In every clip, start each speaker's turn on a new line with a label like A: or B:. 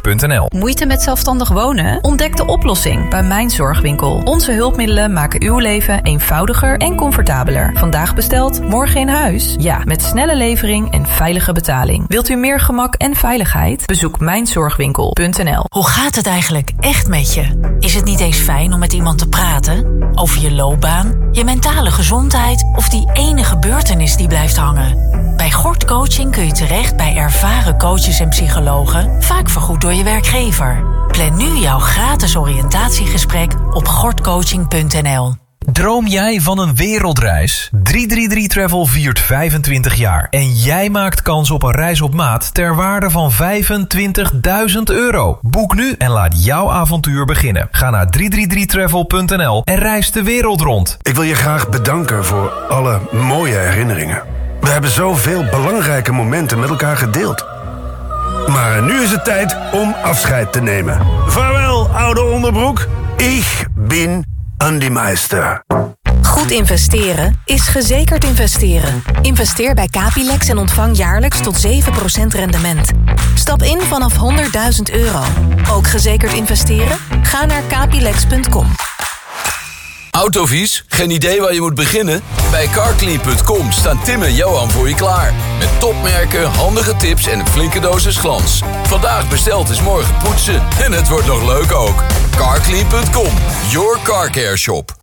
A: mijnzorgwinkel.nl.
B: Moeite met zelfstandig wonen? Ontdek de oplossing bij Mijn Zorgwinkel. Onze hulpmiddelen maken uw leven eenvoudiger en comfortabeler. Vandaag besteld, morgen in huis? Ja, met snelle levering en veilige betaling. Wilt u meer gemak en veiligheid? Bezoek mijnzorgwinkel.nl.
C: Hoe gaat het eigenlijk echt met je? Is het niet eens fijn om met iemand te praten? Over je loopbaan, je mentale gezondheid of die ene gebeurtenis die blijft hangen? Bij Gort Coaching kun je terecht bij ervaren coaches en psychologen, vaak vergoed door je werkgever. Plan nu jouw gratis oriëntatiegesprek op gortcoaching.nl.
A: Droom jij van een wereldreis? 333 Travel viert 25 jaar. En jij maakt kans op een reis op maat ter waarde van €25.000. Boek nu en laat jouw avontuur beginnen. Ga naar 333travel.nl en reis de wereld rond.
D: Ik wil je graag bedanken voor alle mooie herinneringen. We hebben zoveel belangrijke momenten met elkaar gedeeld. Maar nu is het tijd om afscheid te nemen. Vaarwel, oude onderbroek. Ik ben Andy Meister.
E: Goed investeren is gezekerd investeren. Investeer bij Capilex en ontvang jaarlijks tot 7% rendement. Stap in vanaf €100.000. Ook gezekerd investeren? Ga naar capilex.com.
F: Autovies? Geen idee waar je moet beginnen? Bij carclean.com staan Tim en Johan voor je klaar. Met topmerken, handige tips en een flinke dosis glans. Vandaag besteld is morgen poetsen. En het wordt nog leuk ook. Carclean.com, your car care shop.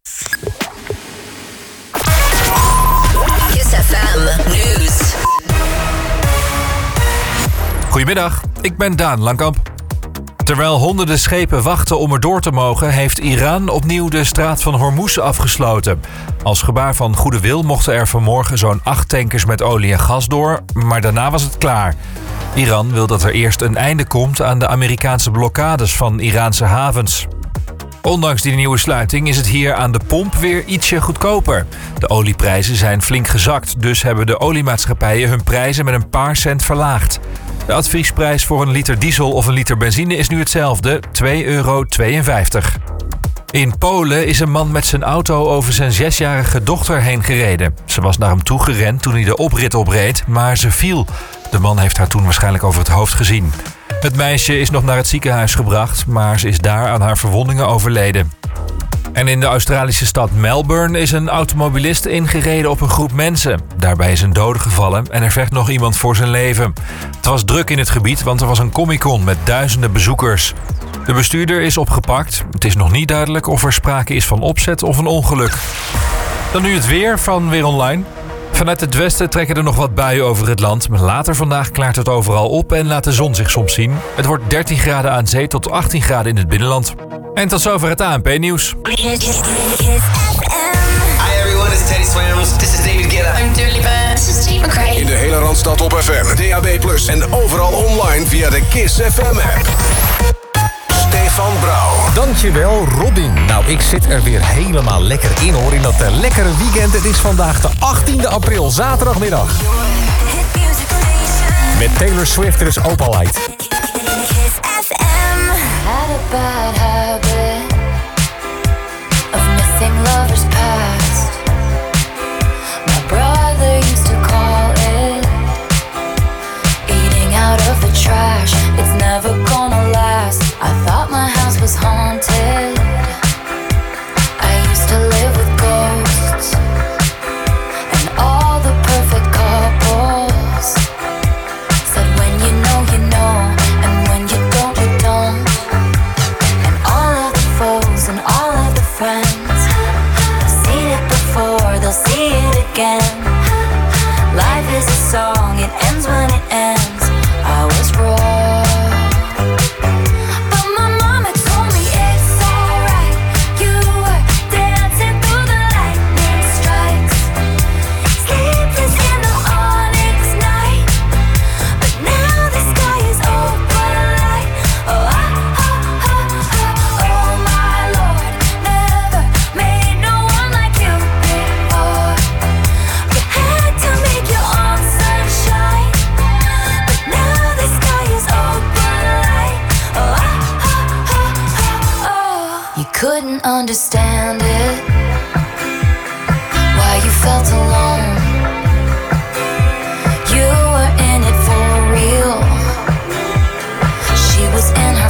G: Kiss FM News.
H: Goedemiddag, ik ben Daan Langkamp. Terwijl honderden schepen wachten om er door te mogen, heeft Iran opnieuw de straat van Hormuz afgesloten. Als gebaar van goede wil mochten er vanmorgen zo'n 8 tankers met olie en gas door, maar daarna was het klaar. Iran wil dat er eerst een einde komt aan de Amerikaanse blokkades van Iraanse havens. Ondanks die nieuwe sluiting is het hier aan de pomp weer ietsje goedkoper. De olieprijzen zijn flink gezakt, dus hebben de oliemaatschappijen hun prijzen met een paar cent verlaagd. De adviesprijs voor een liter diesel of een liter benzine is nu hetzelfde, €2,52. In Polen is een man met zijn auto over zijn 6-jarige dochter heen gereden. Ze was naar hem toe gerend toen hij de oprit opreed, maar ze viel. De man heeft haar toen waarschijnlijk over het hoofd gezien. Het meisje is nog naar het ziekenhuis gebracht, maar ze is daar aan haar verwondingen overleden. En in de Australische stad Melbourne is een automobilist ingereden op een groep mensen. Daarbij is een dode gevallen en er vecht nog iemand voor zijn leven. Het was druk in het gebied, want er was een Comic-Con met duizenden bezoekers. De bestuurder is opgepakt. Het is nog niet duidelijk of er sprake is van opzet of een ongeluk. Dan nu het weer van Weer Online. Vanuit het westen trekken er nog wat buien over het land. Maar later vandaag klaart het overal op en laat de zon zich soms zien. Het wordt 13 graden aan zee tot 18 graden in het binnenland. En tot zover het ANP-nieuws.
I: Hi everyone, it's Teddy Swims. This is David Guetta.
G: I'm Dua Lipa. This is Steve McRae.
D: In de hele Randstad op FM, DAB+, en overal online via de Kiss FM-app. Stefan Brouw.
J: Dankjewel, Robin. Nou, ik zit er weer helemaal lekker in, hoor. In dat lekkere weekend. Het is vandaag de 18e april, zaterdagmiddag. Met Taylor Swift, er is Opalite.
K: Kiss FM. Had a bad habit of missing lovers past. My brother used to call it eating out of the trash. It's never gonna last. I thought my house was haunted. I used to live with ghosts and all the perfect couples said when you know, and when you don't, you don't. And all of the foes and all of the friends have seen it before, they'll see it again. Life is a song, it ends when it ends. I was wrong. Couldn't understand it, why you felt alone. You were in it for real. She was in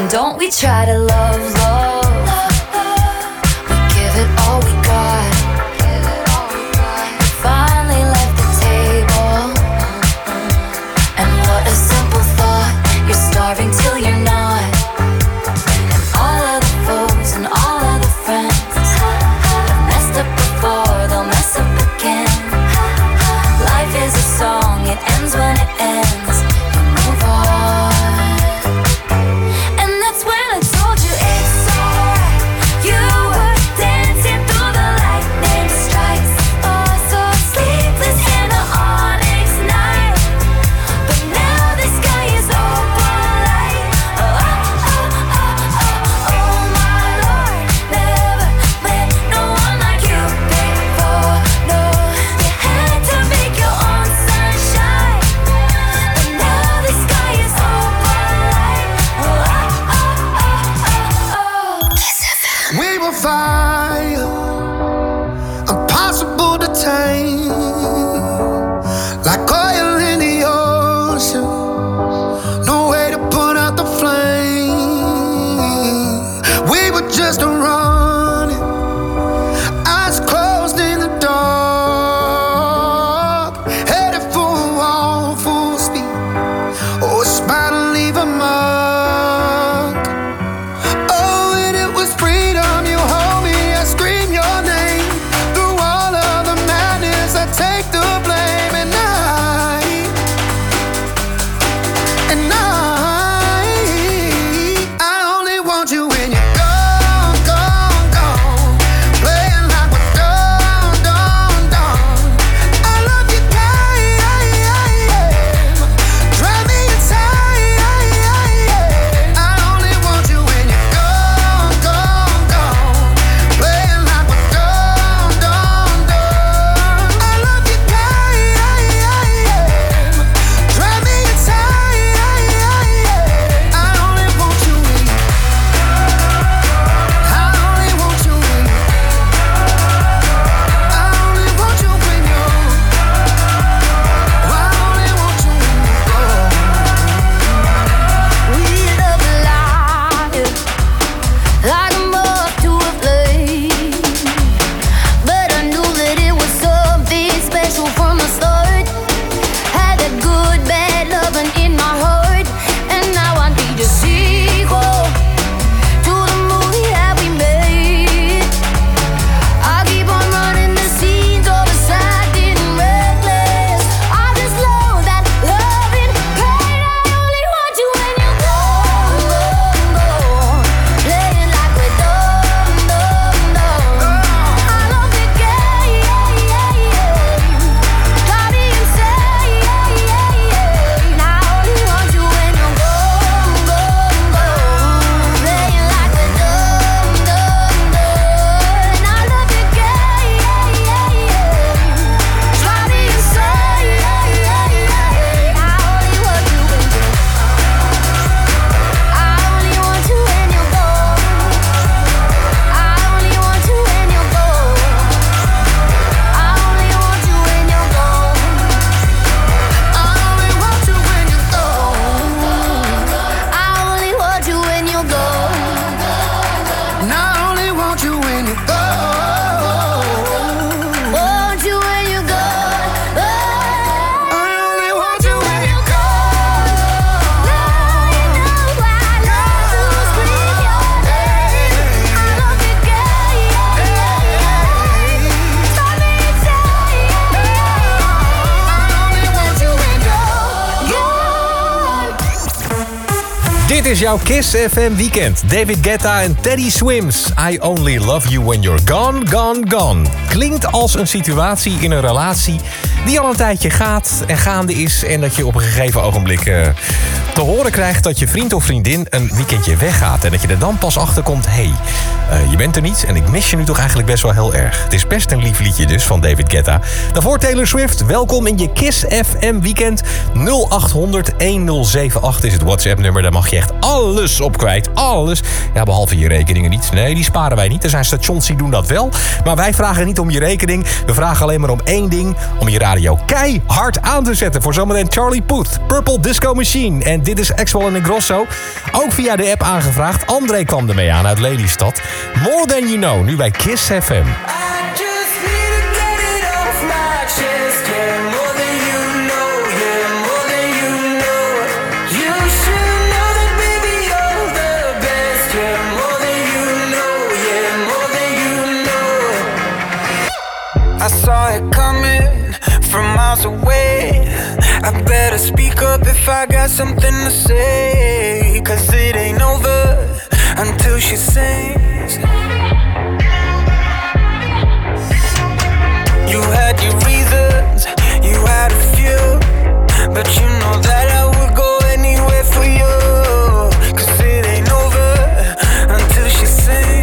K: don't we try to love, love? We give it all we got. We finally left the table. And what a simple thought. You're starving till you're not. And all of the foes and all of the friends have messed up before, they'll mess up again. Life is a song, it ends when it ends. You move on. And that's when I told you it's alright. You were dancing through the lightning strikes. Oh, so sleepless in the onyx night. But now the sky is open light. Oh, oh, oh, oh, oh, oh my Lord. Never met no one like you before. No, you had to make your own sunshine. But now the sky is open light. Oh, oh, oh, oh, oh. Kiss FM.
L: We were fire, impossible to tame, like oil in the ocean, no way to put out the flame. We were just running, eyes closed in the dark, headed for a wall, full speed. Oh, it's bound to leave a mark. Oh, and it was freedom. You hold me, I scream your name. Through all of the madness, I take the blame. And I only want you when you're gone, gone, gone. Playing like we're done, done, done. I love you, drive me inside. I only want you when you're gone, gone, gone. Playing like we're done, done, done. I love you, drive me inside. I only want you when I only want you when I only want you when you're I only want you when you're gone.
K: We love life like a moth to a flame, but I knew that it was something special from the start. Had that good, bad loving in my heart, and now I need a sequel to the movie that we made. I keep on running the scenes, all the sad and reckless. I just love that loving pain. I only want you when you're gone, gone, gone. Playing like we're done, done, done. I love the game, got me insane. I only want you when you're gone, gone, gone. Playing like we're done, done, done. I love the game, got me insane. I only want you when you're I only want you when you're gone. I only want you when you're gone. I only want you when you're gone.
L: I only want you when you're gone.
K: I only want you when you're gone.
L: And I only want you when you're gone.
K: Want you when you're gone.
L: I only want you when you're
J: Dit is jouw Kiss FM weekend. David Guetta en Teddy Swims. I only love you when you're gone, gone, gone. Klinkt als een situatie in een relatie die al een tijdje gaat en gaande is, en dat je op een gegeven ogenblik te horen krijgt dat je vriend of vriendin een weekendje weggaat. En dat je er dan pas achter komt, hey, je bent er niet en ik mis je nu toch eigenlijk best wel heel erg. Het is best een lief liedje dus van David Guetta. Daarvoor Taylor Swift. Welkom in je Kiss FM weekend. 0800 1078 is het WhatsApp-nummer. Daar mag je echt alles op kwijt. Alles. Ja, behalve je rekeningen niet. Nee, die sparen wij niet. Er zijn stations die doen dat wel. Maar wij vragen niet om je rekening. We vragen alleen maar om één ding. Om je radio keihard aan te zetten. Voor zometeen Charlie Puth, Purple Disco Machine en weekend. Dit is Axwell en Ingrosso. Ook via de app aangevraagd. André kwam ermee aan uit Lelystad. More Than You Know, nu bij Kiss FM.
L: I saw it coming from miles away. I better speak up if I got something to say. 'Cause it ain't over until she sings. You had your reasons, you had a few, but you know that I would go anywhere for you. 'Cause it ain't over until she sings.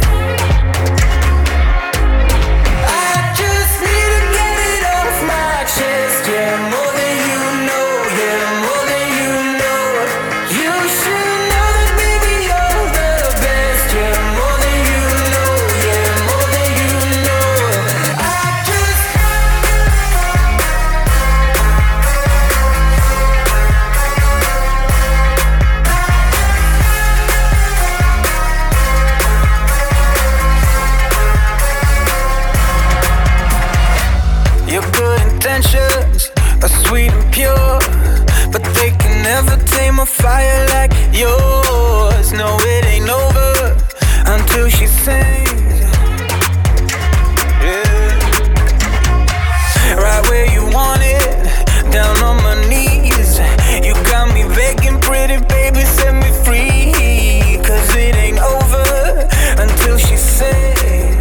L: Are sweet and pure, but they can never tame a fire like yours. No, it ain't over until she sings. Yeah. Right where you want it, down on my knees. You got me begging, pretty baby, set me free. 'Cause it ain't over until she sings.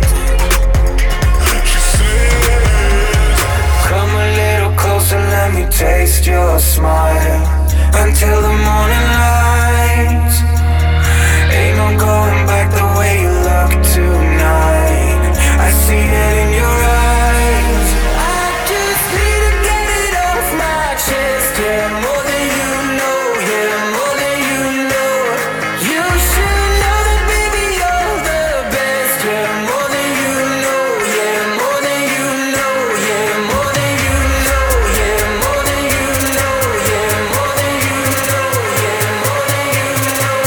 L: Come a little closer, let me taste your smile until the morning light. Ain't no going back the way you look tonight. I see it in your eyes. I just need to get it off my chest. Yeah, more than you know. Yeah, more than you know. You should know that, baby, you're the best. Yeah, more than you know. Yeah, more than you know. Yeah, more than you know. Yeah, more than you know. Yeah, more than you know. Yeah, more than you know.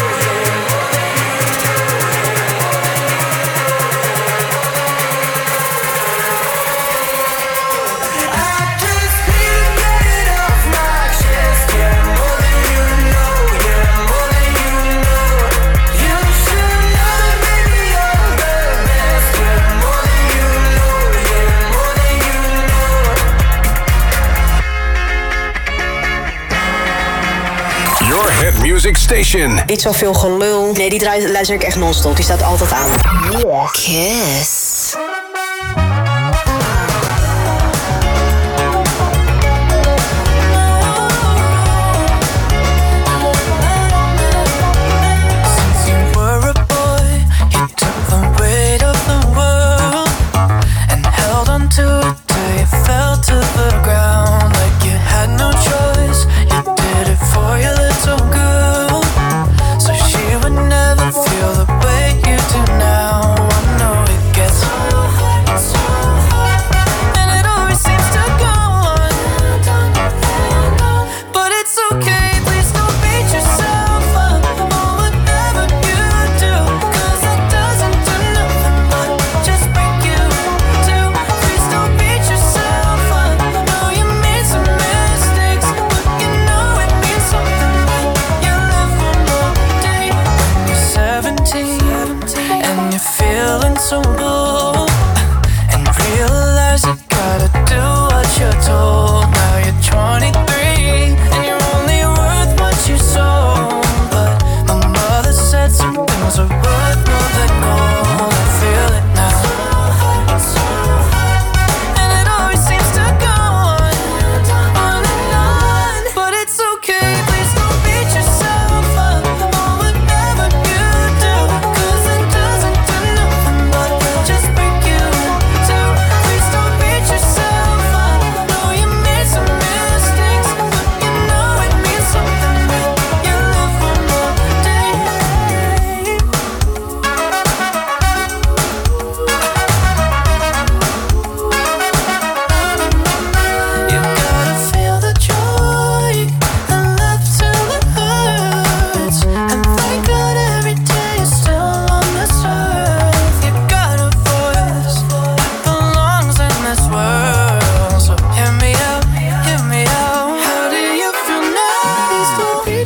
M: Music Station.
N: Niet zoveel gelul. Nee, die luister ik echt non-stop. Die staat altijd aan.
G: Kiss.
L: Feel the way you do now. I know it gets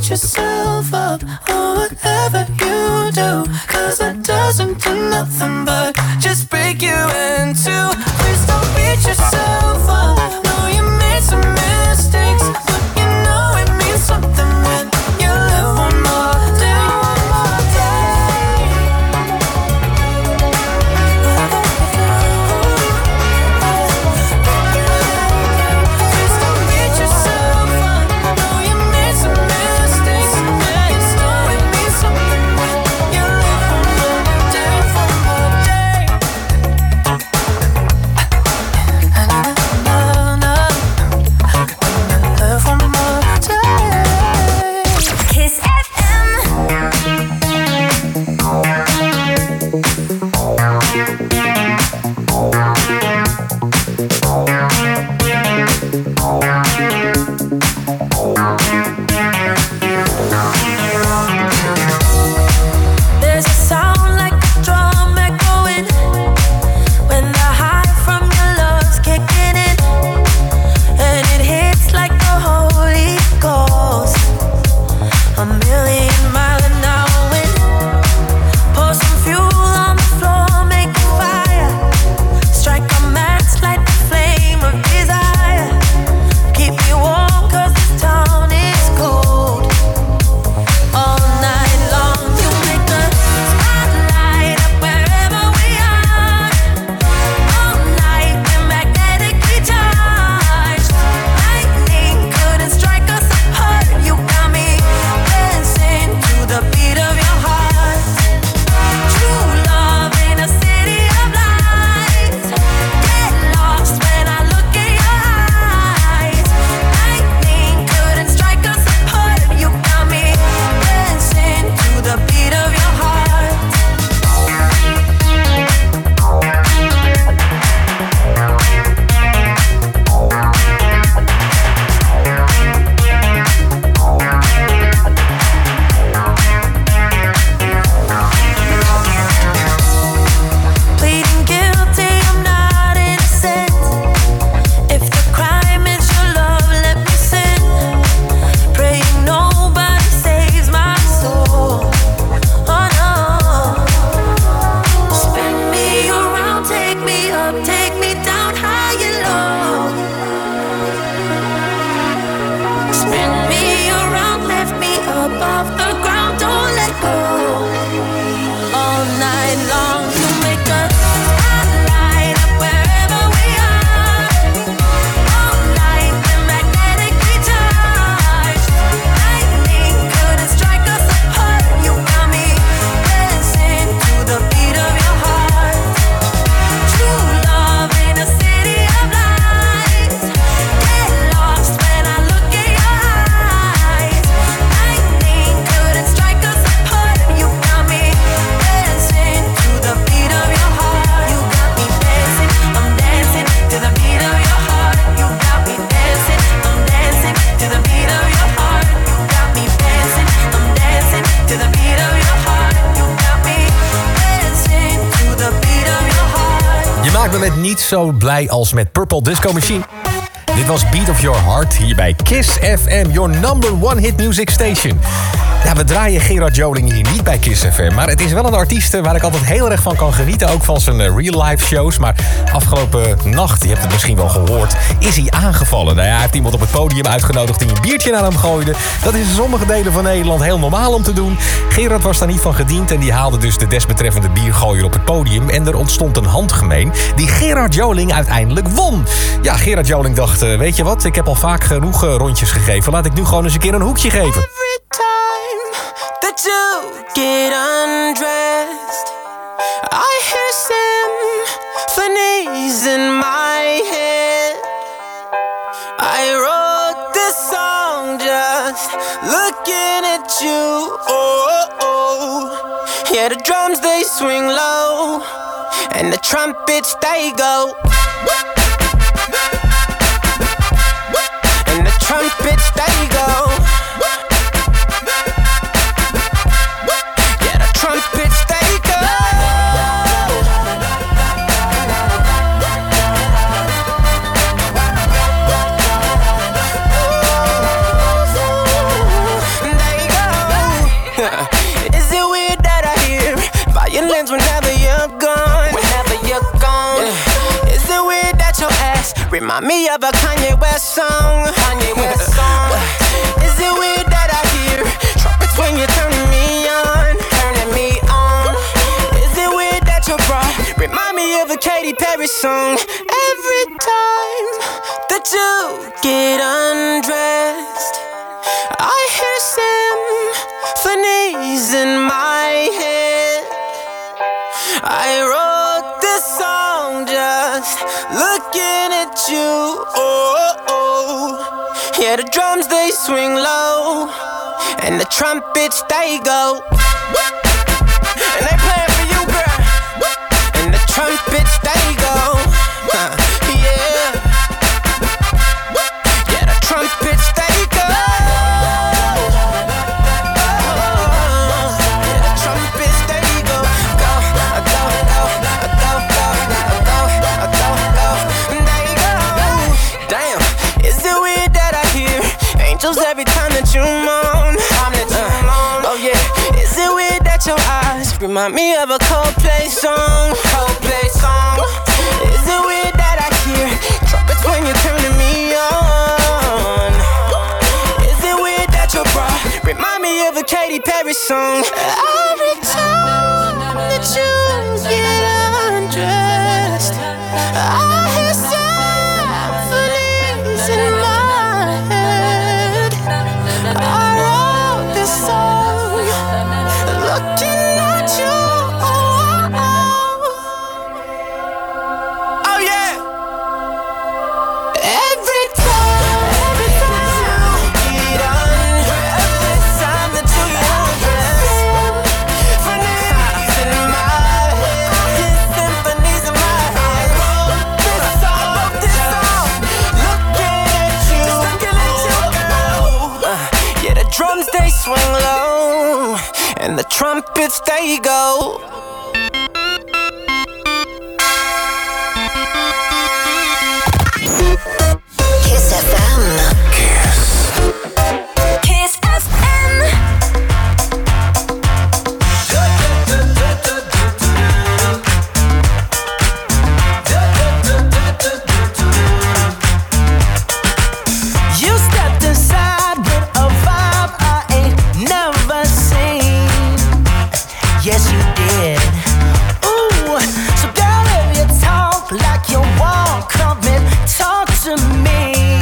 L: beat yourself up or whatever you do, 'cause that doesn't do nothing but just break you in two. Please don't beat yourself up. No, you made some mistakes, but you know it means something when you live one more day.
J: Met niet zo blij als met Purple Disco Machine. Dit was Beat of Your Heart hier bij Kiss FM, your number one hit music station. Ja, we draaien Gerard Joling hier niet bij Kiss FM, maar het is wel een artiest waar ik altijd heel erg van kan genieten. Ook van zijn real-life shows. Maar afgelopen nacht, je hebt het misschien wel gehoord, is hij aangevallen. Nou ja, hij heeft iemand op het podium uitgenodigd die een biertje naar hem gooide. Dat is in sommige delen van Nederland heel normaal om te doen. Gerard was daar niet van gediend en die haalde dus de desbetreffende biergooier op het podium. En er ontstond een handgemeen die Gerard Joling uiteindelijk won. Ja, Gerard Joling dacht, weet je wat, ik heb al vaak genoeg rondjes gegeven. Laat ik nu gewoon eens een keer een hoekje geven.
L: That you get undressed, I hear symphonies in my head. I wrote this song just looking at you. Oh, oh, oh. Yeah, the drums they swing low and the trumpets they go. And the trumpets they go. Trumpets they go. They
O: Is it weird that I hear violence whenever you're gone? Whenever you're gone. Yeah. Is it weird that your ass remind me of a Kanye West song? Kanye West song. Is it weird that I hear trumpets when you're turning me on? Turning me on. Is it weird that your bra remind me of a Katy Perry song? Every time that you get undressed, I hear symphonies in my head. I wrote this song just looking at you. Oh, oh. Yeah, the drums they swing low, and the trumpets they go, and they play for you, girl. And the trumpets they go, yeah. Yeah, the trumpets they go. Yeah, the trumpets they go. Go, go, go, go, go, go, go, go. They go. Damn, is it weird that I hear angels every time that you moan? Oh yeah, is it weird that your eyes remind me of a Coldplay song? Coldplay song. Is it weird that I hear trumpets when you're turning me on? Is it weird that your bra remind me of a Katy Perry song? Every time that you get undressed, I hear symphonies in my head. I wrote this song looking at you. Oh yeah. Every time you get undressed, every time that you get undressed, symphonies in my head, symphonies in my head. I wrote this song looking at you, girl. Yeah, the drums they swing low, and the trumpets they go.
G: Kiss FM.
K: Kiss FM.
O: You stepped inside with a vibe I ain't never seen. Yes, you did. Ooh, so girl, if you talk like you walk, come and talk to me.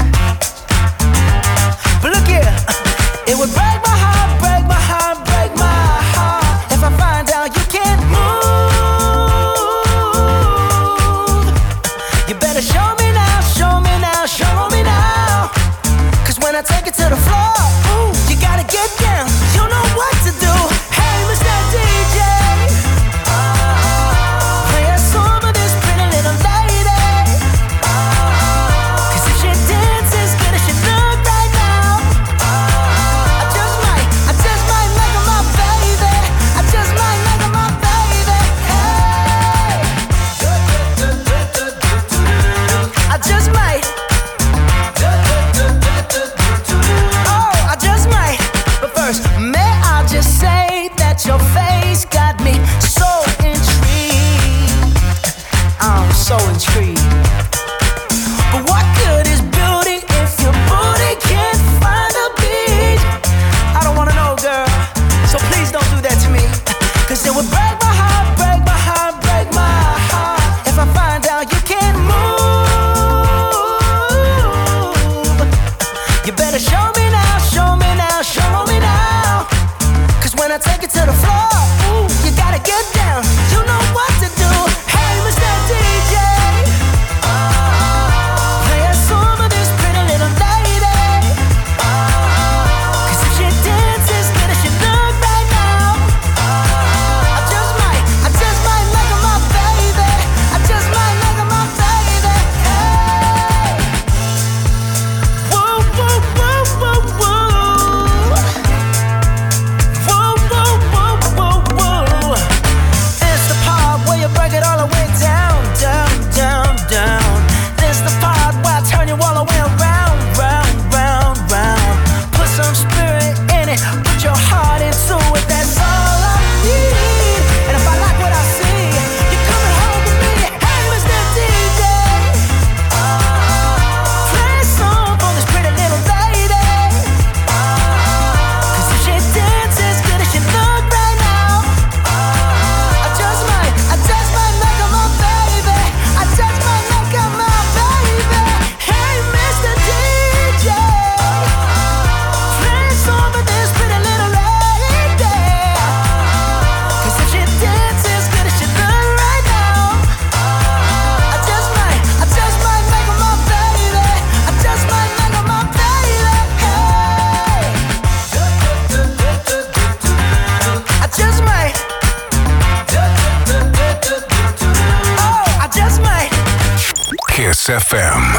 O: But look here, it would break my heart, break my heart, break my heart if I find out you can't move. You better show me now, show me now, show me now. 'Cause when I take it to the floor, ooh, you gotta get down. You know what to do. Hey, Mr. DJ, play a song of this pretty little lady. 'Cause if she dances good as she look right now, I just might make her my baby. I just might make her my baby. Hey, I just might. Oh, I just might. But first, may I just say that your face got me so intrigued. I'm so intrigued. But what good is beauty if your booty can't find a beat? I don't wanna know, girl, so please don't do that to me. 'Cause it would break my heart, break my heart, break my heart if I find out you can't move. You better show me now, show me now, show me now. 'Cause when I take it to the floor, ooh, you gotta get down. You know what to do. Hey, Mr. DJ, play a song of this pretty little lady. 'Cause if she dances good as she look right now, I just might make her my baby. I just might make her my baby. Hey, whoa, whoa, whoa, whoa, whoa. Whoa, whoa, whoa, whoa, whoa. It's the part where you break it all the way down, down, down, down. It's the part where I turn you all the way around, round, round, round. Put some spirit in it, put your heart into
M: Kiss FM.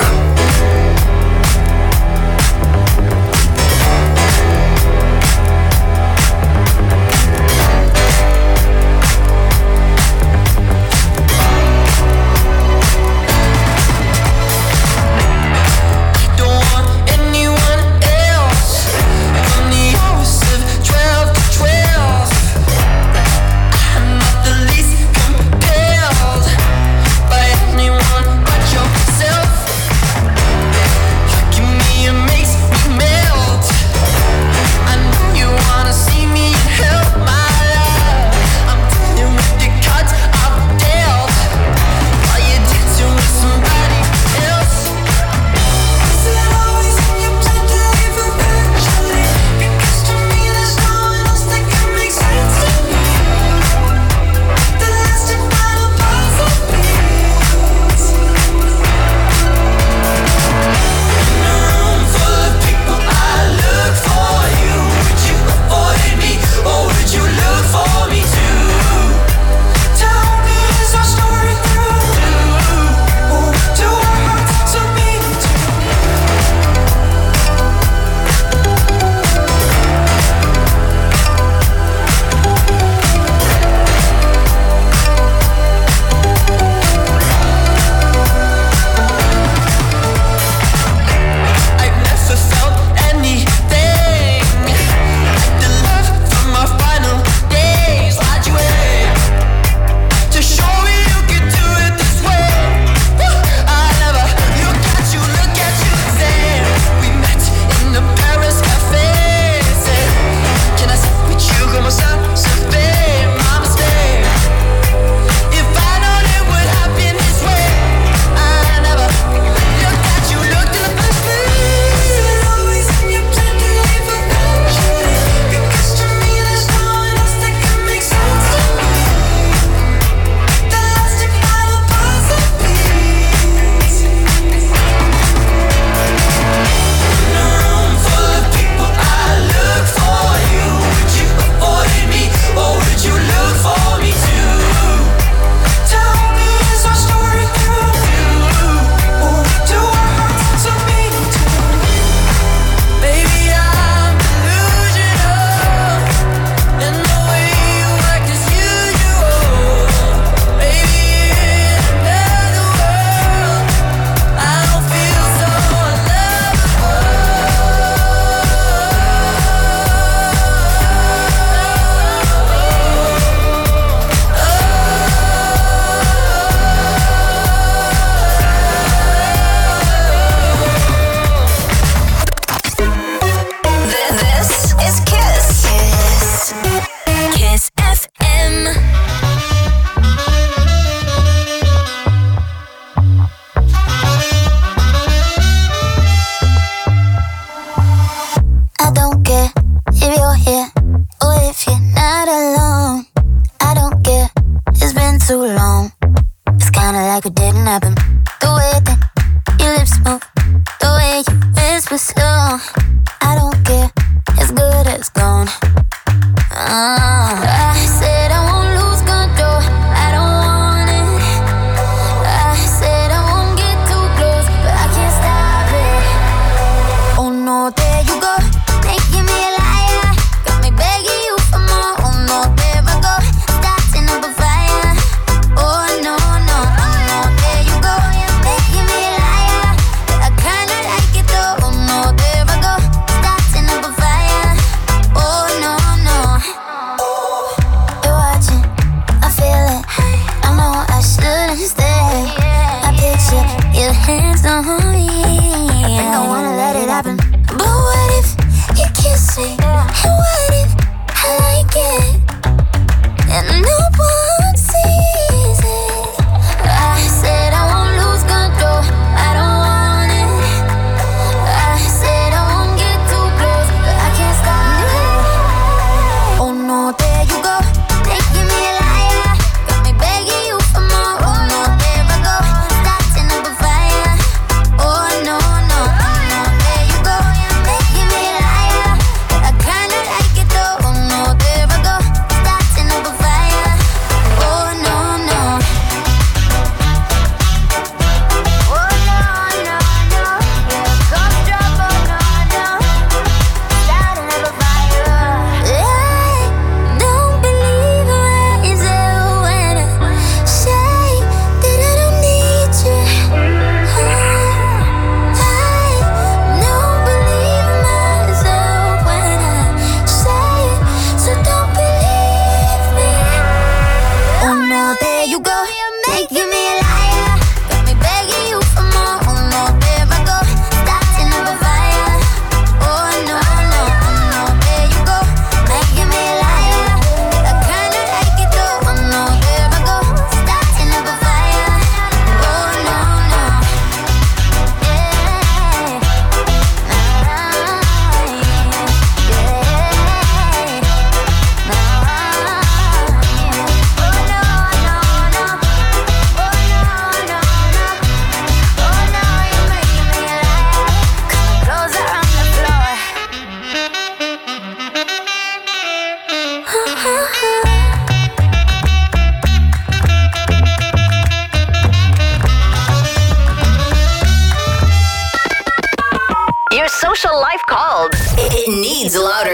K: fire.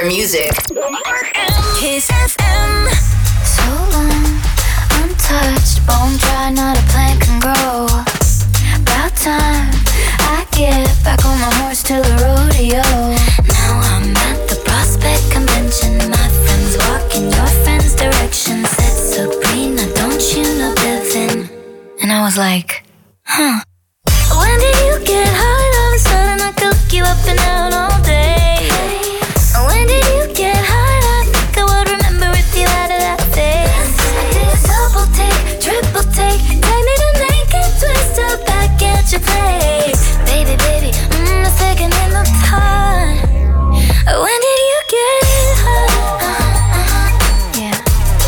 G: your music.
K: Kiss FM. So long, untouched, bone dry, not a plant can grow. About time I get back on my horse to the rodeo. Now I'm at the Prospect Convention. My friends walk in your friend's direction. Said Sabrina, don't you know Devin? And I was like, huh. When did you get high? All of a sudden I could look you up and down all day. When did you get high? I think I would remember if you had that face. Double take, triple take, take me to naked twist up back at your place. Baby, baby, the second in the time. When did you get high? Yeah.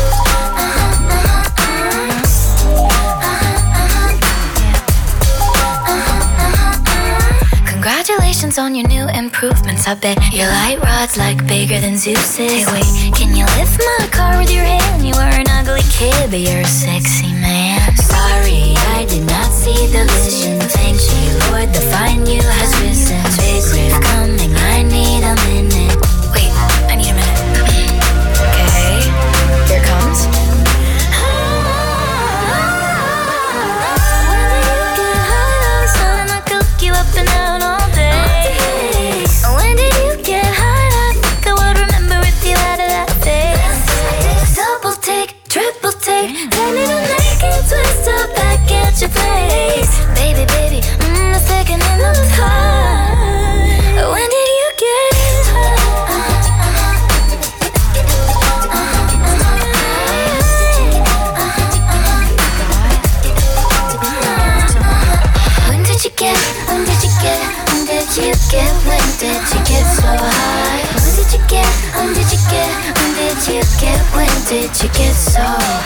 K: Congratulations on your new improvements. I bet your light rod's like bigger than Zeus's. Hey, wait, can you lift my car with your hand? You were an ugly kid, but you're a sexy man. Sorry, I did not see the vision. Thank you, Lord, the fine you has risen. Big riff coming, I need a minute. Wait, I need a minute. Okay, here it comes. You up and down all day. When did you get high? I think I would remember if you had that face. Double take, triple take, take me to naked twist up back at your place. Baby, baby, the second in the time. When did you get high? When did you get so high? When did you get so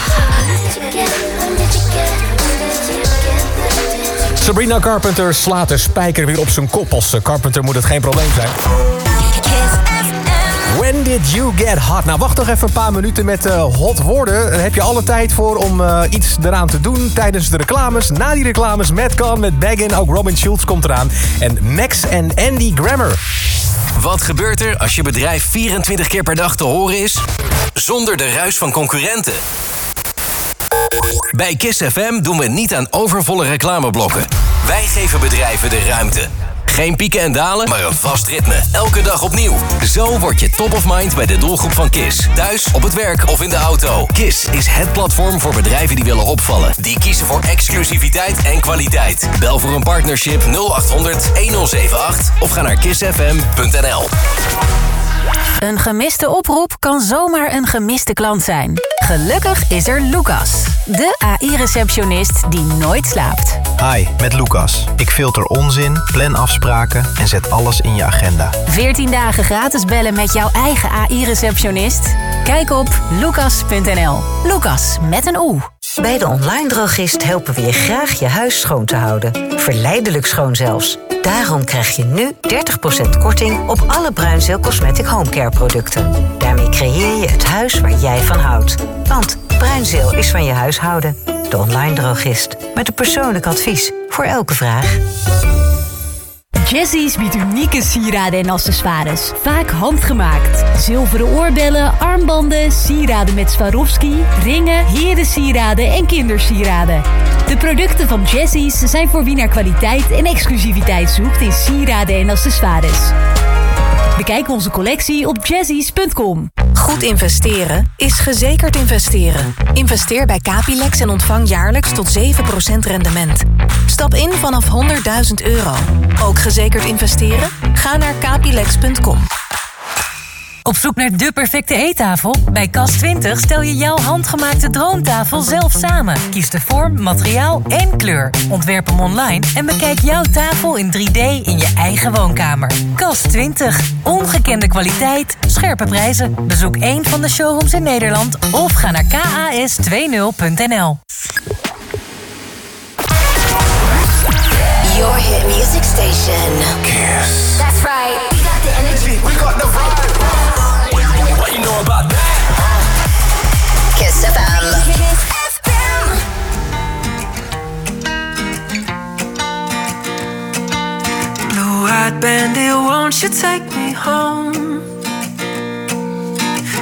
K: high?
J: Sabrina Carpenter slaat de spijker weer op zijn kop. Als Carpenter moet het geen probleem zijn. When did you get hot? Nou, wacht nog even een paar minuten met hot woorden. Daar heb je alle tijd voor om iets eraan te doen tijdens de reclames. Na die reclames, Matt Kahn met Baggin. Ook Robin Schulz komt eraan. En Max en Andy Grammer.
P: Wat gebeurt er als je bedrijf 24 keer per dag te horen is? Zonder de ruis van concurrenten. Bij Kiss FM doen we niet aan overvolle reclameblokken. Wij geven bedrijven de ruimte. Geen pieken en dalen, maar een vast ritme. Elke dag opnieuw. Zo word je top of mind bij de doelgroep van Kiss. Thuis, op het werk of in de auto. Kiss is het platform voor bedrijven die willen opvallen. Die kiezen voor exclusiviteit en kwaliteit. Bel voor een partnership 0800 1078 of ga naar kissfm.nl.
C: Een gemiste oproep kan zomaar een gemiste klant zijn. Gelukkig is er Lucas, de AI-receptionist die nooit slaapt.
Q: Hi, met Lucas. Ik filter onzin, plan afspraken en zet alles in je agenda.
C: 14 dagen gratis bellen met jouw eigen AI-receptionist? Kijk op lucas.nl. Lucas met een O.
R: Bij de Online Drogist helpen we je graag je huis schoon te houden. Verleidelijk schoon zelfs. Daarom krijg je nu 30% korting op alle Bruinzeel Cosmetic Homecare producten. Daarmee creëer je het huis waar jij van houdt. Want Bruinzeel is van je huishouden. De Online Drogist. Met een persoonlijk advies voor elke vraag.
S: Jesse's biedt unieke sieraden en accessoires. Vaak handgemaakt. Zilveren oorbellen, armbanden, sieraden met Swarovski, ringen, herensieraden en kindersieraden. De producten van Jesse's zijn voor wie naar kwaliteit en exclusiviteit zoekt in sieraden en accessoires. Bekijk onze collectie op jazzies.com.
E: Goed investeren is gezekerd investeren. Investeer bij Capilex en ontvang jaarlijks tot 7% rendement. Stap in vanaf €100.000. Ook gezekerd investeren? Ga naar capilex.com.
T: Op zoek naar de perfecte eettafel? Bij Cas20 stel je jouw handgemaakte droomtafel zelf samen. Kies de vorm, materiaal en kleur. Ontwerp hem online en bekijk jouw tafel in 3D in je eigen woonkamer. Cas20. Ongekende kwaliteit, scherpe prijzen. Bezoek een van de showrooms in Nederland of ga naar kas20.nl.
G: Your hit music station.
M: Kiss.
G: That's right. We got the energy. We got the vibe.
M: What you know about that?
G: Kiss FM. Kiss FM.
O: Blue-eyed bandit, won't you take me home?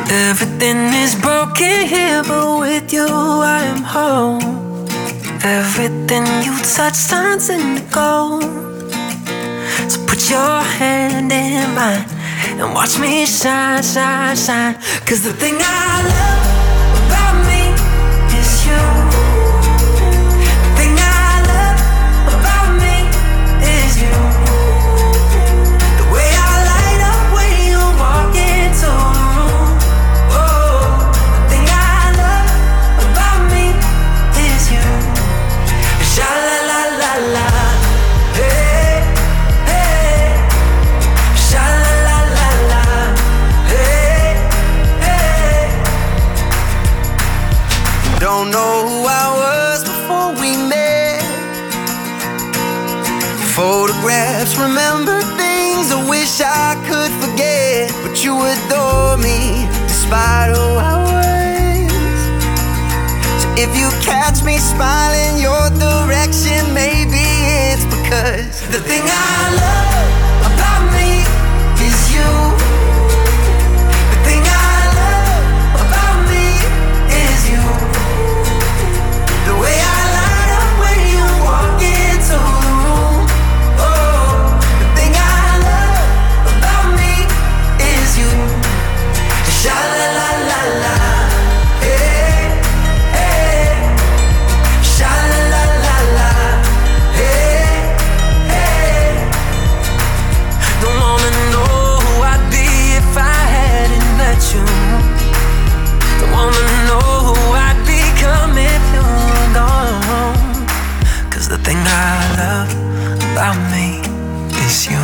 O: Everything is broken here, but with you I am home. Everything you touch turns into gold. So put your hand in mine and watch me shine, shine, shine. 'Cause the thing I love about me is you. The thing I love about me is you. The way I light up when you walk into the room. Oh, the thing I love about me is you. Sha la la la la, hey, hey. Sha la la la la, hey, hey. Don't know who I was before we met. Photographs, remember things I wish I could forget. But you adore me despite who I was. So if you catch me smiling your direction, maybe it's because the thing I love about me is you. The thing I love about me is you. The way I light up when you walk into the room. Oh, the thing I love about me is you. Sha la la la la, hey, hey. Sha la la la la, hey, hey. Don't wanna know who I'd be if I hadn't met you. Don't wanna know who I'd become if you were gone. 'Cause the thing I love about me is you.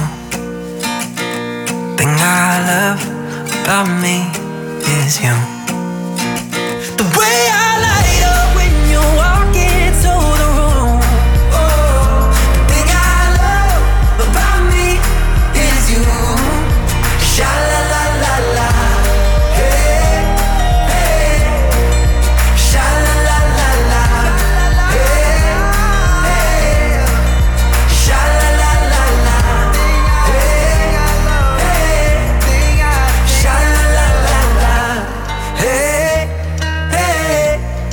O: Thing I love about me is you. The way I light up when you walk into the room. Oh, the thing I love about me is you. Sha la la la la, hey, hey. Sha la la la la, hey, hey. Sha la la la la, hey, hey. Sha la la la la, hey, hey.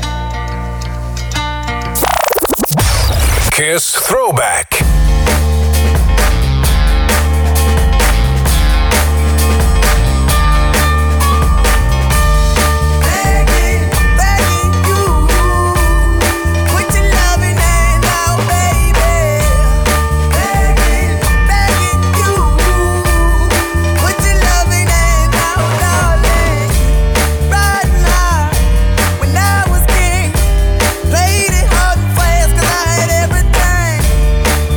J: Kiss Throwback.
O: Put your loving hand out, baby. Begging, begging you. Put your loving hand out, darling. Riding high when I was king. Played it hard and fast 'cause I had everything.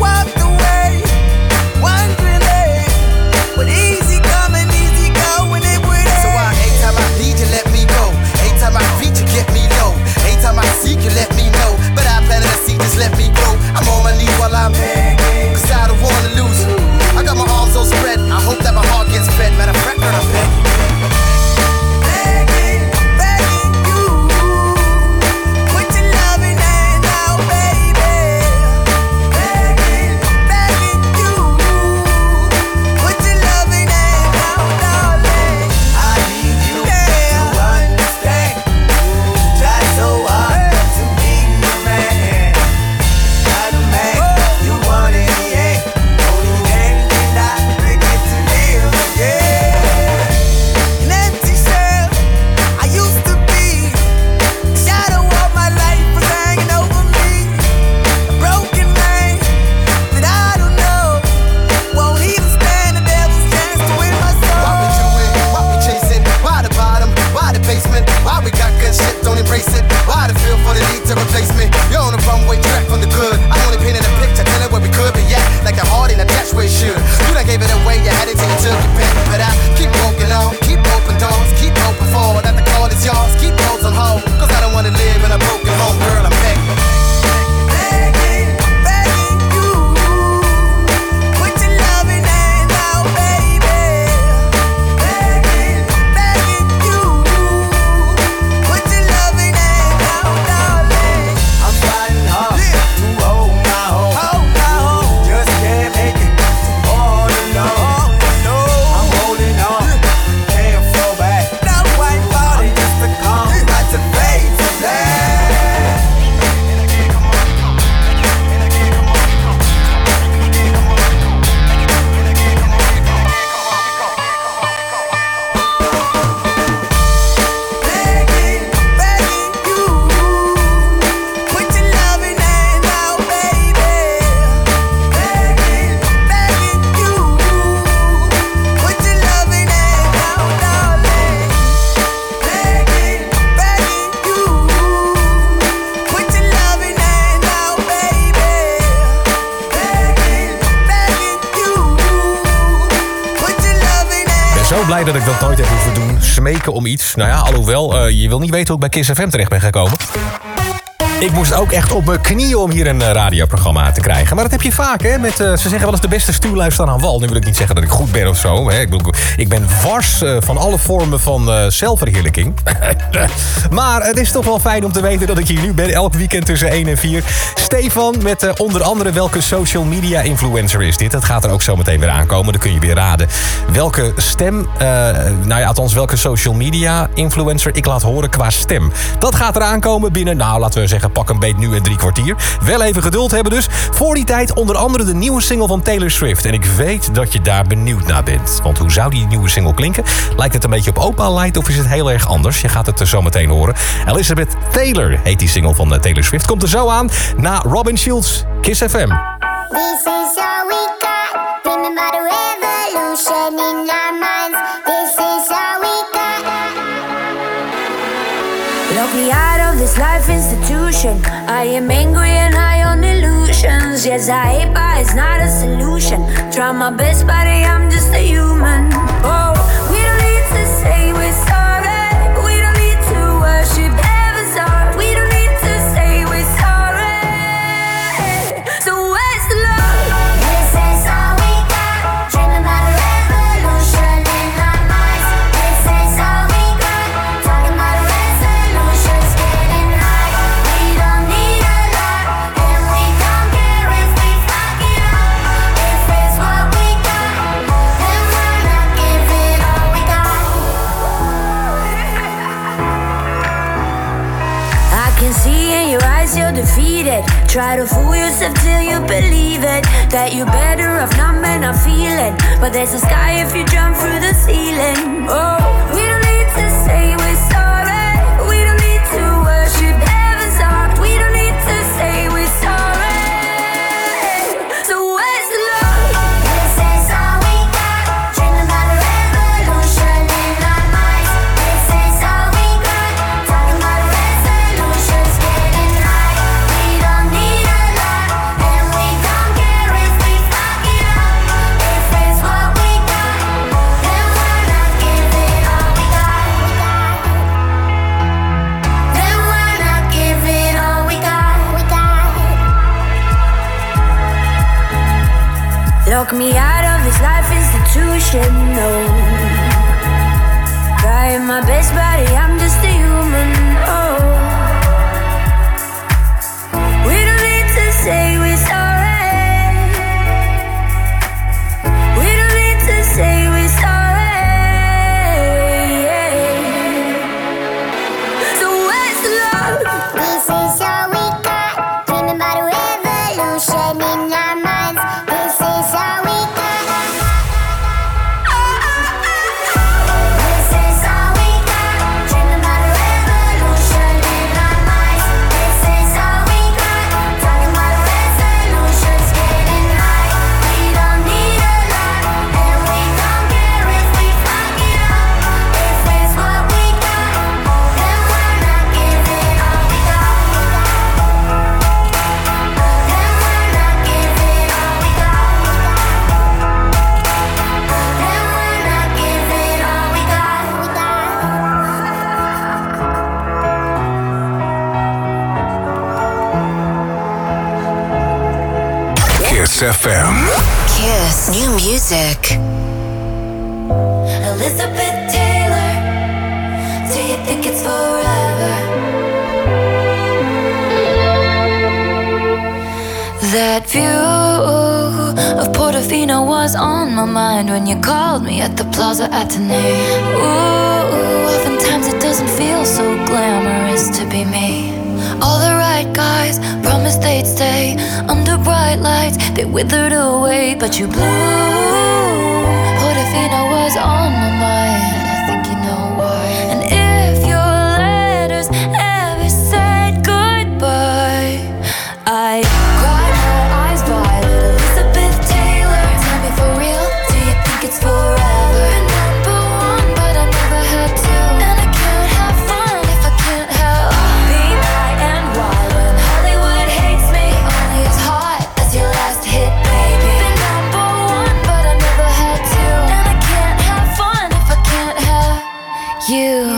J: blij dat ik dat nooit heb hoeven doen. Smeken om iets. Nou ja, alhoewel, je wil niet weten hoe ik bij Kiss FM terecht ben gekomen. Ik moest ook echt op mijn knieën om hier een radioprogramma te krijgen. Maar dat heb je vaak, hè. Ze zeggen wel eens de beste stuurluisteraar aan wal. Nu wil ik niet zeggen dat ik goed ben of zo. Hè. Ik ben wars van alle vormen van zelfverheerlijking. Maar het is toch wel fijn om te weten dat ik hier nu ben. Elk weekend tussen 1 en 4. Stefan met onder andere welke social media influencer is dit? Dat gaat er ook zo meteen weer aankomen. Dan kun je weer raden welke stem... althans welke social media influencer ik laat horen qua stem. Dat gaat er aankomen binnen, laten we zeggen, pak een beet nu en 3 kwartier. Wel even geduld hebben dus. Voor die tijd onder andere de nieuwe single van Taylor Swift. En ik weet dat je daar benieuwd naar bent. Want hoe zou die nieuwe single klinken? Lijkt het een beetje op Opal Light of is het heel erg anders? Je gaat het zo meteen horen. Elizabeth Taylor heet die single van Taylor Swift. Komt er zo aan na Robin Schulz, Kiss FM.
K: This is all we got. Remember the revolution in our minds. This is all we got.
U: Lock me out of this life institution. I am angry and high on illusions. Yes, I hate, but it's not a solution. Try my best, but I'm just a human. Oh, we don't need to say we're sorry. We don't need to worship heaven's heart. We don't need to say we're sorry. So where's the love?
K: This is all we got. Dreaming about a revolution in our minds. This is all we got. Talking about a resolutions, getting high. We don't need a lot, and we don't care if we fuck it up. If it's what we got, then why not give it all we got?
U: I can see in your eyes you're defeated. Try to fool yourself till you believe it. That you're better off not men are feeling. But there's a sky if you jump through the ceiling. Oh, we don't need to say we're sorry. We don't need to worship heaven's heart. We don't need to say we're sorry. So where's the love?
K: This is all we got. Dreaming about a revolution in our minds. This is all we got. Talking about a resolutions, getting high. We don't need a lot, and we don't care if we fuck it up. If it's what we got, then why not give it all we got? Then why not give it all we got?
U: Lock me out of this life institution, no. Trying my best, buddy, I'm just a human, oh. We don't need to say we're sorry. We don't need to say we're sorry. So where's the love?
K: This is all we got. Dreaming about a revolution in our minds. This is all we got. This is all we got. Dreaming about a revolution in our minds. This is all we got. Talking about a resolutions, getting high. We don't need a lot, and we don't care if we fuck it up. If it's what we got, then why not give it all we got? Then why not give it all we got? Then why not give it all we got?
G: Kiss FM.
K: Kiss. New music.
U: Elizabeth Taylor, do you think it's forever?
K: That view of Portofino was on my mind when you called me at the Plaza Athénée. Ooh, oftentimes it doesn't feel so glamorous to be me. All the right guys promised they'd stay under bright lights. They withered away, but you blew. Portofino was on my mind. I think you know why. And if your letters ever said goodbye, I cried my eyes violet. Elizabeth Taylor, tell me for real, do you think it's forever? Been number one, but I never had to. And I can't have fun if I can't help being high and wild when Hollywood hates me. Only as hot as your last hit, baby. Been number one, but I
U: you.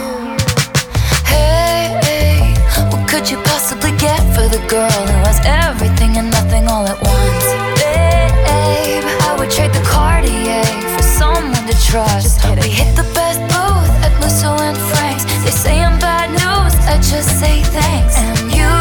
U: Hey, what could you possibly get for the girl who has everything and nothing all at once? Babe, I would trade the Cartier for someone to trust. We hit the best booth at Musso and Frank's. They say I'm bad news, I just say thanks. And you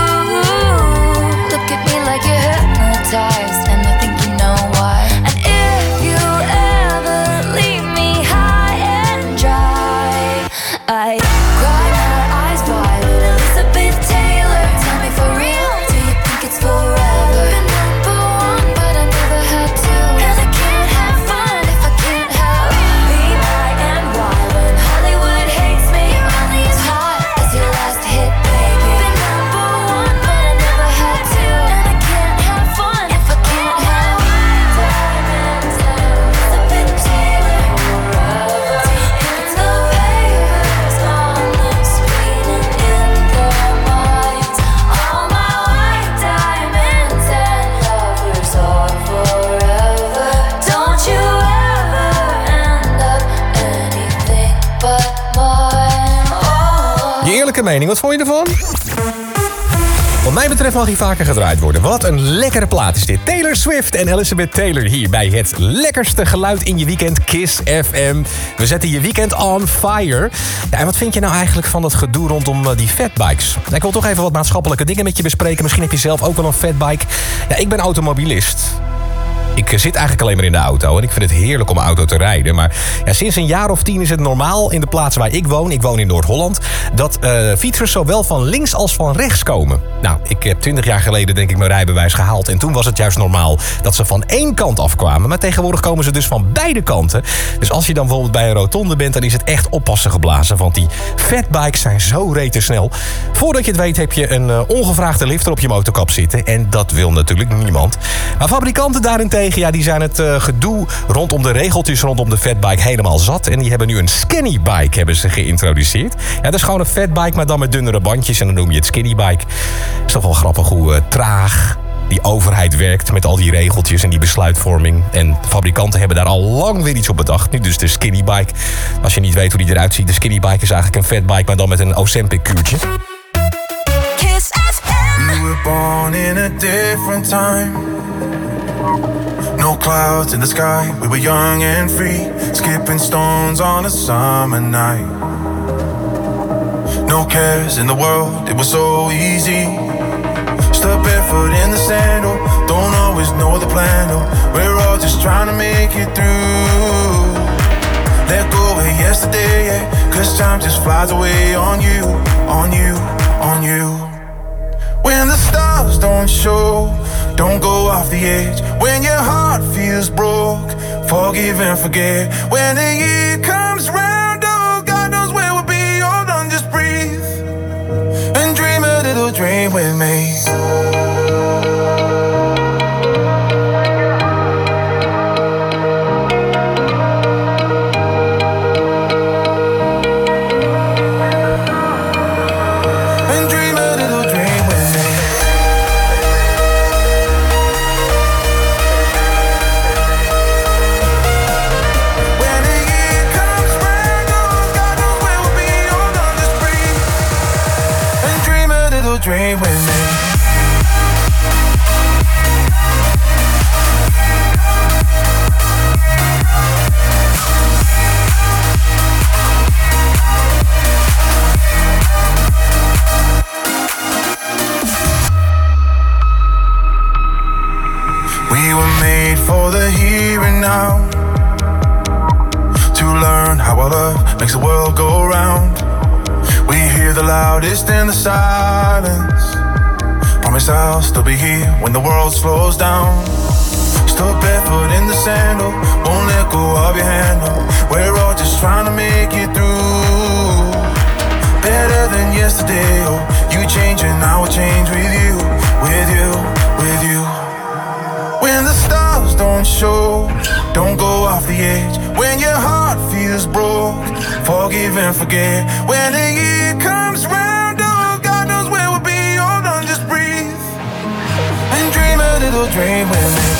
U: look at me like you're hypnotized, and I think you know why. And if you ever leave me high and dry, I cry my eyes wide with Elizabeth Taylor. Tell me for real, do you think it's forever? Been number one, but I never had to. And I can't have fun if I can't have B-I-N-Y. When Hollywood hates me, only as hot as your last hit, baby. Been number one, but I never had to. And I can't have fun if I can't have diamonds and Elizabeth Taylor forever. It's the papers on the screen and in their minds. All my white diamonds and lovers are forever. Don't you ever end up anything but mine. Oh.
J: Je eerlijke mening, wat vond je ervan? Wat mij betreft mag hij vaker gedraaid worden. Wat een lekkere plaat is dit. Taylor Swift en Elizabeth Taylor hier bij het lekkerste geluid in je weekend, Kiss FM. We zetten je weekend on fire. Ja, en wat vind je nou eigenlijk van dat gedoe rondom die fatbikes? Nou, ik wil toch even wat maatschappelijke dingen met je bespreken. Misschien heb je zelf ook wel een fatbike. Ja, ik ben automobilist. Ik zit eigenlijk alleen maar in de auto en ik vind het heerlijk om een auto te rijden. Maar ja, sinds een jaar of 10 is het normaal in de plaats waar ik woon in Noord-Holland, dat fietsers zowel van links als van rechts komen. Nou, ik heb 20 jaar geleden denk ik mijn rijbewijs gehaald en toen was het juist normaal dat ze van één kant afkwamen. Maar tegenwoordig komen ze dus van beide kanten. Dus als je dan bijvoorbeeld bij een rotonde bent, dan is het echt oppassen geblazen. Want die fatbikes zijn zo rete snel. Voordat je het weet heb je een ongevraagde lifter op je motorkap zitten. En dat wil natuurlijk niemand. Maar fabrikanten daarentegen, ja, die zijn het gedoe rondom de regeltjes rondom de fatbike helemaal zat. En die hebben nu een skinny bike hebben ze geïntroduceerd. Ja, dat is gewoon een fatbike, maar dan met dunnere bandjes. En dan noem je het skinny bike. Is toch wel grappig hoe traag die overheid werkt met al die regeltjes en die besluitvorming. En fabrikanten hebben daar al lang weer iets op bedacht. Nu dus de skinny bike. Als je niet weet hoe die eruit ziet, de skinny bike is eigenlijk een fatbike, maar dan met een Ozempic-kuurtje.
U: Kiss FM.
B: We were born in a different time. No clouds in the sky, we were young and free, skipping stones on a summer night. No cares in the world, it was so easy. Step barefoot in the sandal, don't always know the plan, oh. We're all just trying to make it through. Let go of yesterday, yeah, 'cause time just flies away on you, on you, on you. When the stars don't show, don't go off the edge. When your heart feels broke, forgive and forget. When the year comes round, oh, God knows where we'll be. Hold on, just breathe and dream a little dream with me. Dream with me. We were made for the here and now, to learn how our love makes the world go round. We hear the loudest in the silence. Promise I'll still be here when the world slows down. Still barefoot in the sandal, won't let go of your handle. We're all just trying to make it through. Better than yesterday, oh, you change and I will change with you, with you, with you. When the stars don't show, don't go off the edge. When your heart feels broke, forgive and forget. When the year comes round, oh, God knows where we'll be. Hold on, just breathe and dream a little dream with me.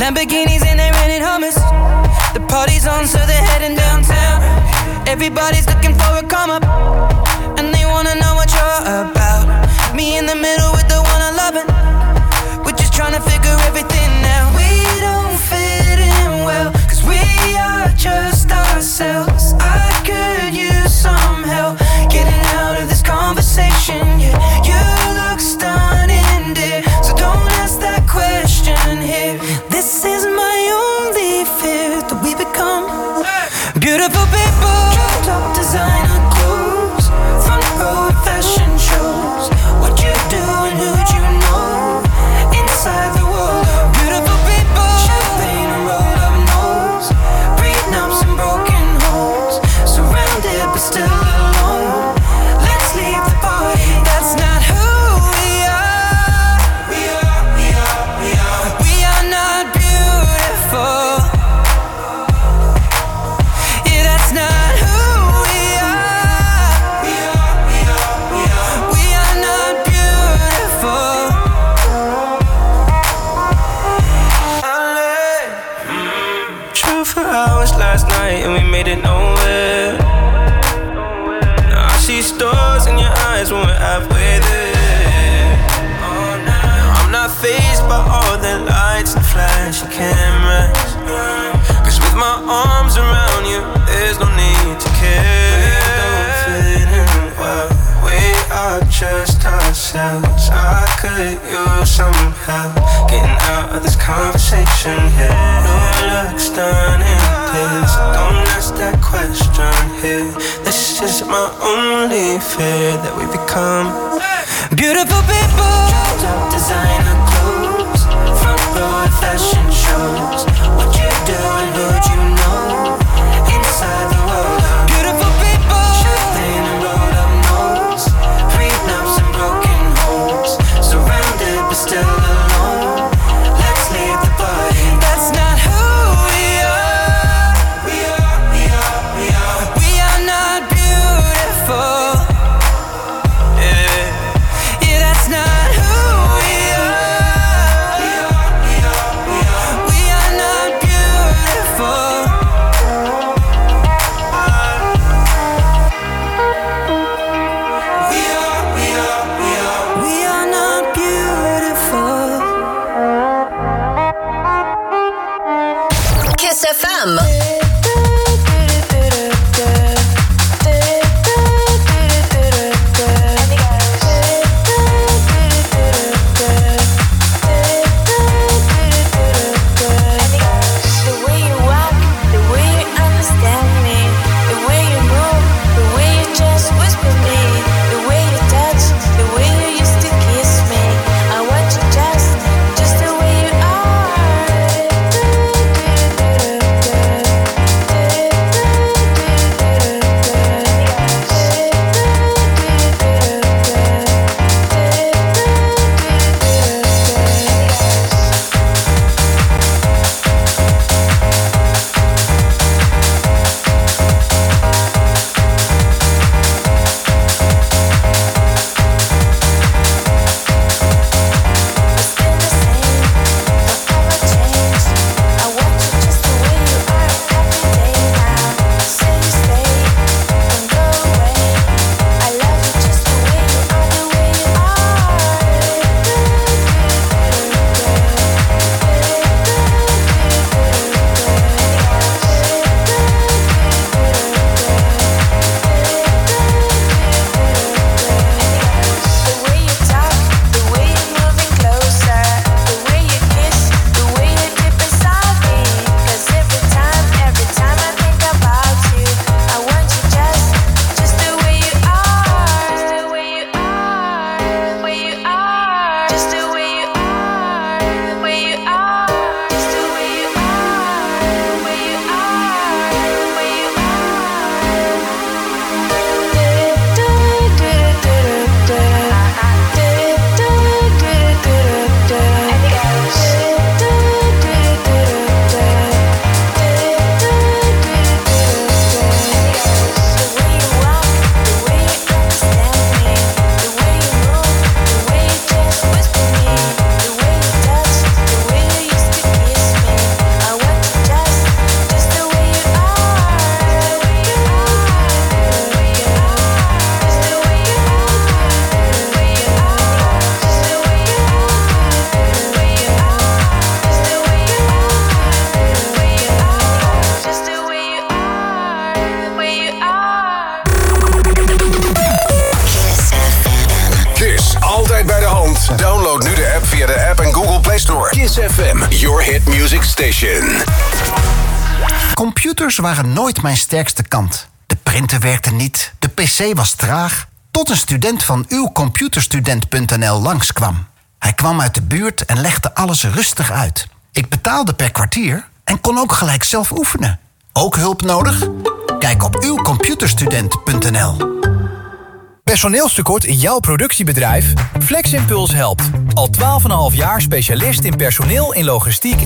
O: Lamborghinis and they're renting hummus. The party's on, so they're heading downtown. Everybody's looking for a come up, and they wanna know what you're about. Me in the middle with the one I love, and we're just trying to figure everything out. We don't fit in well, cause we are just ourselves. I could use some help getting out of this conversation. Yeah, you look stunning, dear, so don't ask that question here. This is my only fear, that we become beautiful people. Top designer clothes, front row fashion shows. What you do and who'd you know? Inside the world of beautiful people. Champagne and rolled up nose, prenups and broken homes. Surrounded but still alone. Let's leave the party. That's not who we are. We are not beautiful. Yeah, that's not who we are. We are not beautiful. Drove for hours last night and we made it nowhere. Now I see stars in your eyes when we're halfway there. Now I'm not fazed by all the lights and flashy cameras, cause with my arms around you, there's no need to care. We don't fit in well, we are just ourselves. I could use some help getting out of this conversation here. You look stunning, please don't ask that question here. This is my only fear, that we become beautiful people. Top designer clothes, front row fashion shows. What you do and who'd you know? Inside the world of beautiful people. Champagne and rolled up nose, prenups and broken homes. Surrounded but still alone. Let's leave the party. That's not who we are. We are not beautiful. Yeah, that's not who we are. We are not beautiful. We are not beautiful.
A: Kiss FM.
U: The way you walk, the way you understand me, the way you move, the way you just whisper me, the way you touch, the way you used to kiss me. I want you just the way you are.
G: Kiss FM, your hit music station.
A: Computers waren nooit mijn sterkste kant. De printer werkte niet, de pc was traag. Tot een student van uwcomputerstudent.nl langskwam. Hij kwam uit de buurt en legde alles rustig uit. Ik betaalde per kwartier en kon ook gelijk zelf oefenen. Ook hulp nodig? Kijk op uwcomputerstudent.nl.
V: Personeelstekort in jouw productiebedrijf? FlexImpulse helpt. Al 12,5 jaar specialist in personeel in logistiek